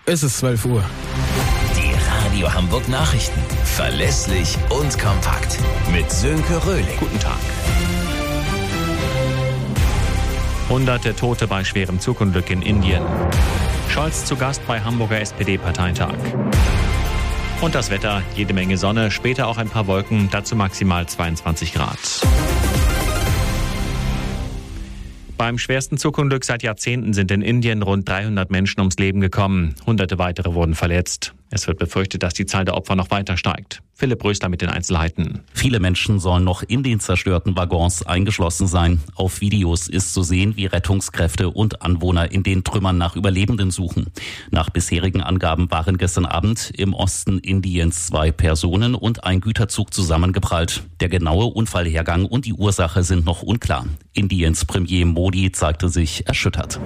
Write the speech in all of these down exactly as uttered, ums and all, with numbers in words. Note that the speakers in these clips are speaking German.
Es ist zwölf Uhr. Die Radio Hamburg Nachrichten. Verlässlich und kompakt. Mit Sönke Röhling. Guten Tag. Hunderte Tote bei schwerem Zugunglück in Indien. Scholz zu Gast bei Hamburger S P D-Parteitag. Und das Wetter, jede Menge Sonne, später auch ein paar Wolken, dazu maximal zweiundzwanzig Grad. Beim schwersten Zugunglück seit Jahrzehnten sind in Indien rund dreihundert Menschen ums Leben gekommen. Hunderte weitere wurden verletzt. Es wird befürchtet, dass die Zahl der Opfer noch weiter steigt. Philipp Rösler mit den Einzelheiten. Viele Menschen sollen noch in den zerstörten Waggons eingeschlossen sein. Auf Videos ist zu sehen, wie Rettungskräfte und Anwohner in den Trümmern nach Überlebenden suchen. Nach bisherigen Angaben waren gestern Abend im Osten Indiens zwei Personen und ein Güterzug zusammengeprallt. Der genaue Unfallhergang und die Ursache sind noch unklar. Indiens Premier Modi zeigte sich erschüttert.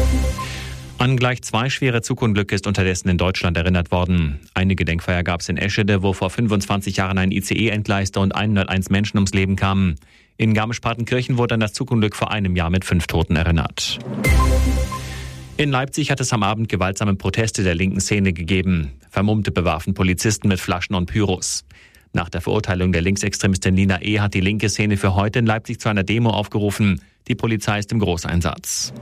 An gleich zwei schwere Zugunglücke ist unterdessen in Deutschland erinnert worden. Eine Gedenkfeier gab es in Eschede, wo vor fünfundzwanzig Jahren ein I C E entgleiste und hunderteins Menschen ums Leben kamen. In Garmisch-Partenkirchen wurde an das Zugunglück vor einem Jahr mit fünf Toten erinnert. In Leipzig hat es am Abend gewaltsame Proteste der linken Szene gegeben. Vermummte bewarfen Polizisten mit Flaschen und Pyros. Nach der Verurteilung der Linksextremistin Lina E. hat die linke Szene für heute in Leipzig zu einer Demo aufgerufen. Die Polizei ist im Großeinsatz.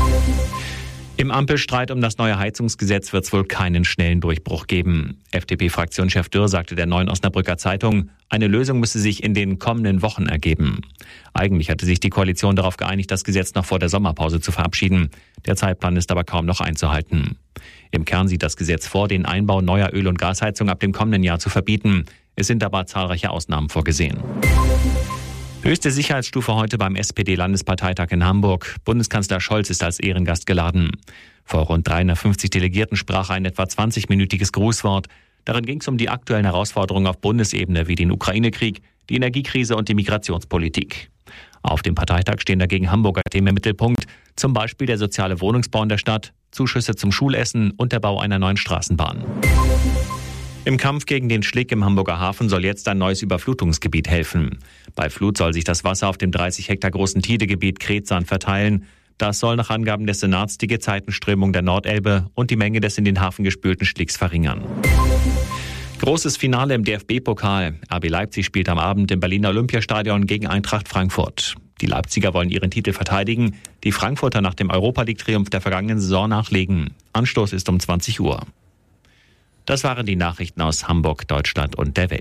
Im Ampelstreit um das neue Heizungsgesetz wird es wohl keinen schnellen Durchbruch geben. F D P-Fraktionschef Dürr sagte der Neuen Osnabrücker Zeitung, eine Lösung müsse sich in den kommenden Wochen ergeben. Eigentlich hatte sich die Koalition darauf geeinigt, das Gesetz noch vor der Sommerpause zu verabschieden. Der Zeitplan ist aber kaum noch einzuhalten. Im Kern sieht das Gesetz vor, den Einbau neuer Öl- und Gasheizungen ab dem kommenden Jahr zu verbieten. Es sind aber zahlreiche Ausnahmen vorgesehen. Höchste Sicherheitsstufe heute beim S P D-Landesparteitag in Hamburg. Bundeskanzler Scholz ist als Ehrengast geladen. Vor rund dreihundertfünfzig Delegierten sprach er ein etwa zwanzig-minütiges Grußwort. Darin ging es um die aktuellen Herausforderungen auf Bundesebene wie den Ukraine-Krieg, die Energiekrise und die Migrationspolitik. Auf dem Parteitag stehen dagegen Hamburger Themen im Mittelpunkt, zum Beispiel der soziale Wohnungsbau in der Stadt, Zuschüsse zum Schulessen und der Bau einer neuen Straßenbahn. Im Kampf gegen den Schlick im Hamburger Hafen soll jetzt ein neues Überflutungsgebiet helfen. Bei Flut soll sich das Wasser auf dem dreißig Hektar großen Tidegebiet Kretsahn verteilen. Das soll nach Angaben des Senats die Gezeitenströmung der Nordelbe und die Menge des in den Hafen gespülten Schlicks verringern. Großes Finale im D F B-Pokal. R B Leipzig spielt am Abend im Berliner Olympiastadion gegen Eintracht Frankfurt. Die Leipziger wollen ihren Titel verteidigen, die Frankfurter nach dem Europa-League-Triumph der vergangenen Saison nachlegen. Anstoß ist um zwanzig Uhr. Das waren die Nachrichten aus Hamburg, Deutschland und der Welt.